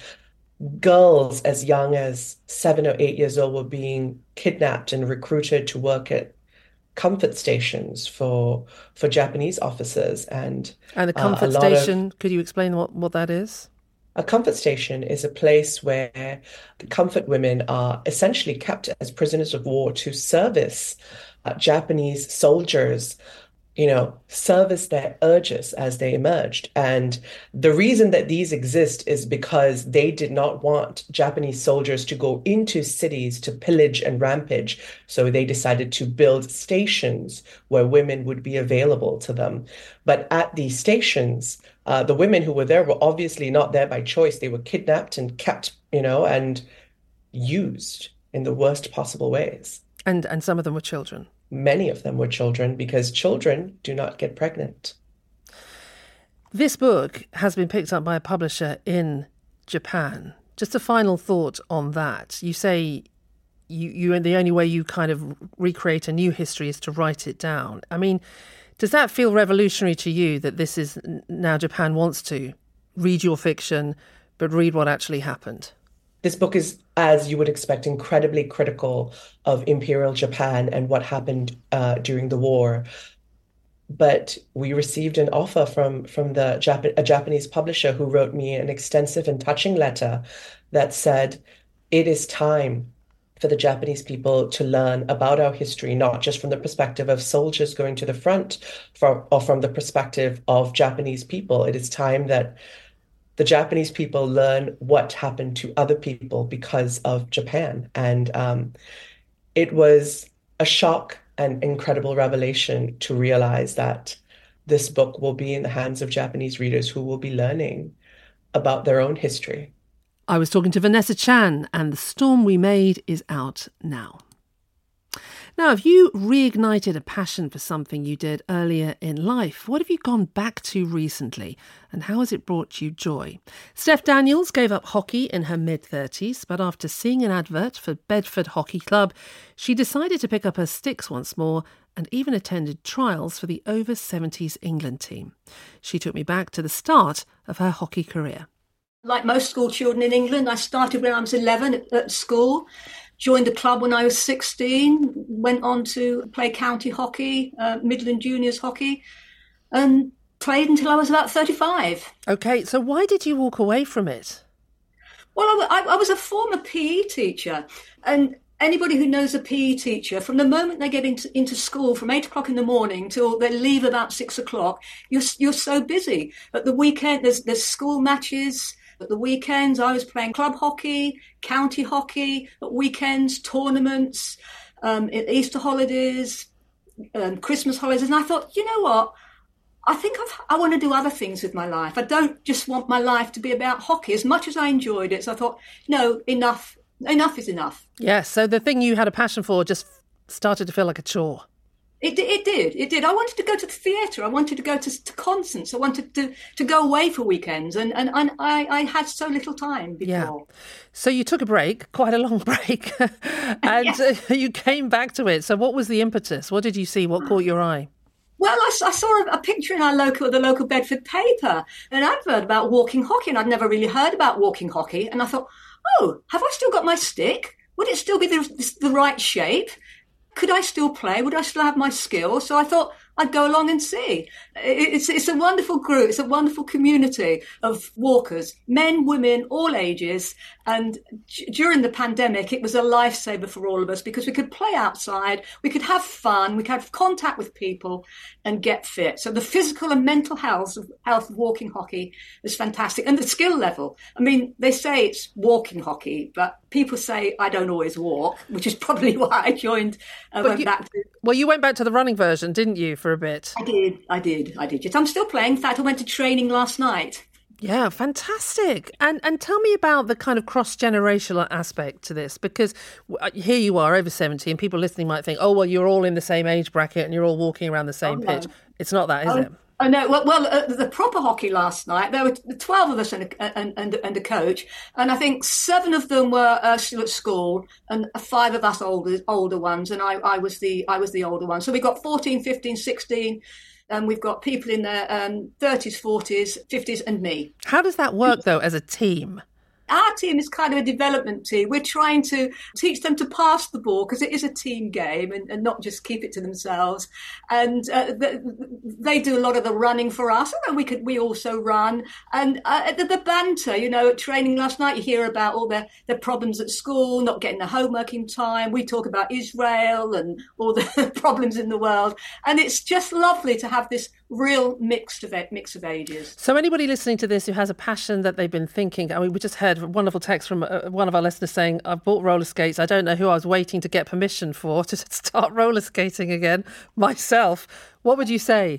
girls as young as seven or eight years old were being kidnapped and recruited to work at comfort stations for for Japanese officers. And and a comfort uh, a station, of, could you explain what, what that is? A comfort station is a place where the comfort women are essentially kept as prisoners of war to service uh, Japanese soldiers, you know, service their urges as they emerged. And the reason that these exist is because they did not want Japanese soldiers to go into cities to pillage and rampage. So they decided to build stations where women would be available to them. But at these stations, uh, the women who were there were obviously not there by choice. They were kidnapped and kept, you know, and used in the worst possible ways. And and some of them were children. Many of them were children, because children do not get pregnant. This book has been picked up by a publisher in Japan. Just a final thought on that. You say you, you the only way you kind of recreate a new history is to write it down. I mean, does that feel revolutionary to you, that this is now Japan wants to read your fiction, but read what actually happened? This book is, as you would expect, incredibly critical of Imperial Japan and what happened uh, during the war. But we received an offer from, from the Jap- a Japanese publisher who wrote me an extensive and touching letter that said, it is time for the Japanese people to learn about our history, not just from the perspective of soldiers going to the front, for, or from the perspective of Japanese people. It is time that the Japanese people learn what happened to other people because of Japan. And um, it was a shock and incredible revelation to realize that this book will be in the hands of Japanese readers who will be learning about their own history. I was talking to Vanessa Chan, and The Storm We Made is out now. Now, have you reignited a passion for something you did earlier in life? What have you gone back to recently, and how has it brought you joy? Steph Daniels gave up hockey in her mid-thirties, but after seeing an advert for Bedford Hockey Club, she decided to pick up her sticks once more and even attended trials for the over seventies England team. She took me back to the start of her hockey career. Like most school children in England, I started when I was eleven at, at school. Joined the club when I was sixteen, went on to play county hockey, uh, Midland Juniors hockey, and played until I was about thirty-five. OK, so why did you walk away from it? Well, I, I was a former P E teacher, and anybody who knows a P E teacher, from the moment they get into, into school, from eight o'clock in the morning till they leave about six o'clock, you're, you're so busy. At the weekend, there's, there's school matches. At the weekends, I was playing club hockey, county hockey, at weekends, tournaments, um, at Easter holidays, um, Christmas holidays. And I thought, you know what? I think I've, I want to do other things with my life. I don't just want my life to be about hockey as much as I enjoyed it. So I thought, no, enough. Enough is enough. Yeah, so the thing you had a passion for just started to feel like a chore. It, it did, it did. I wanted to go to the theatre. I wanted to go to, to concerts. I wanted to, to go away for weekends, and, and, and I, I had so little time before. Yeah. So you took a break, quite a long break, and yes. uh, you came back to it. So what was the impetus? What did you see? What caught your eye? Well, I, I saw a, a picture in our local, the local Bedford paper, an advert about walking hockey, and I'd never really heard about walking hockey. And I thought, oh, have I still got my stick? Would it still be the, the right shape? Could I still play? Would I still have my skills? So I thought I'd go along and see. It's, it's a wonderful group. It's a wonderful community of walkers, men, women, all ages. And d- during the pandemic, it was a lifesaver for all of us because we could play outside, we could have fun, we could have contact with people and get fit. So the physical and mental health of, health of walking hockey is fantastic. And the skill level. I mean, they say it's walking hockey, but people say I don't always walk, which is probably why I joined, uh, went you, back to... Well, you went back to the running version, didn't you, for a bit? I did, I did, I did. Yes, I'm still playing. In fact, I went to training last night. Yeah, fantastic. And and tell me about the kind of cross-generational aspect to this, because here you are, over seventy, and people listening might think, oh, well, you're all in the same age bracket and you're all walking around the same oh, no. pitch. It's not that, is oh, it? Oh, no. Well, well uh, the proper hockey last night, there were twelve of us and a, and, and, and a coach, and I think seven of them were uh, still at school, and five of us older older ones, and I, I was the I was the older one. So we got fourteen, fifteen, sixteen, and we've got people in their um, thirties, forties, fifties, and me. How does that work, though, as a team? Our team is kind of a development team. We're trying to teach them to pass the ball because it is a team game and, and not just keep it to themselves. And uh, the, they do a lot of the running for us. And we could we also run. And uh, the, the banter, you know, at training last night, you hear about all their, their problems at school, not getting the homework in time. We talk about Israel and all the problems in the world. And it's just lovely to have this real mixed of mix of ages. So anybody listening to this who has a passion that they've been thinking, I mean, we just heard a wonderful text from uh, one of our listeners saying, I've bought roller skates. I don't know who I was waiting to get permission for to start roller skating again myself. What would you say?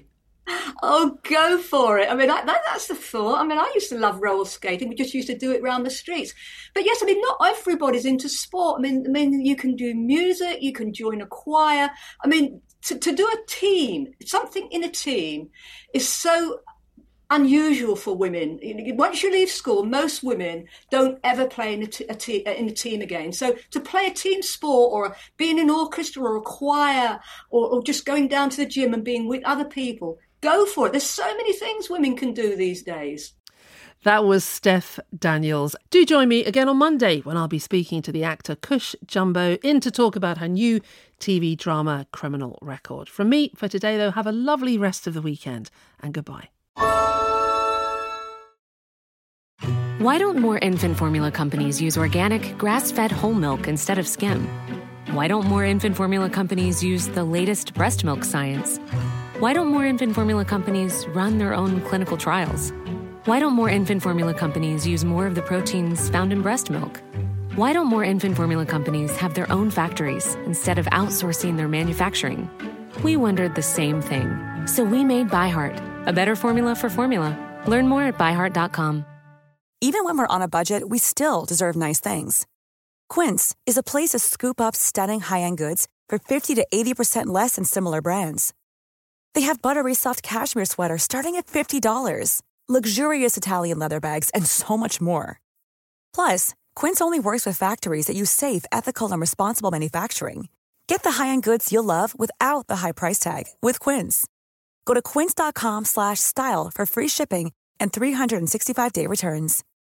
Oh, go for it. I mean, I, that, that's the thought. I mean, I used to love roller skating. We just used to do it around the streets. But yes, I mean, not everybody's into sport. I mean, I mean, you can do music, you can join a choir. I mean, to, to do a team, something in a team is so unusual for women. Once you leave school, most women don't ever play in a, t- a t- in a team again. So to play a team sport or be in an orchestra or a choir or, or just going down to the gym and being with other people, go for it. There's so many things women can do these days. That was Steph Daniels. Do join me again on Monday when I'll be speaking to the actor Cush Jumbo in to talk about her new T V drama Criminal Record. From me for today, though, have a lovely rest of the weekend and goodbye. Why don't more infant formula companies use organic, grass-fed whole milk instead of skim? Why don't more infant formula companies use the latest breast milk science? Why don't more infant formula companies run their own clinical trials? Why don't more infant formula companies use more of the proteins found in breast milk? Why don't more infant formula companies have their own factories instead of outsourcing their manufacturing? We wondered the same thing. So we made ByHeart, a better formula for formula. Learn more at by heart dot com. Even when we're on a budget, we still deserve nice things. Quince is a place to scoop up stunning high-end goods for fifty to eighty percent less than similar brands. They have buttery soft cashmere sweaters starting at fifty dollars, luxurious Italian leather bags, and so much more. Plus, Quince only works with factories that use safe, ethical, and responsible manufacturing. Get the high-end goods you'll love without the high price tag with Quince. Go to quince dot com slash style for free shipping and three sixty-five day returns.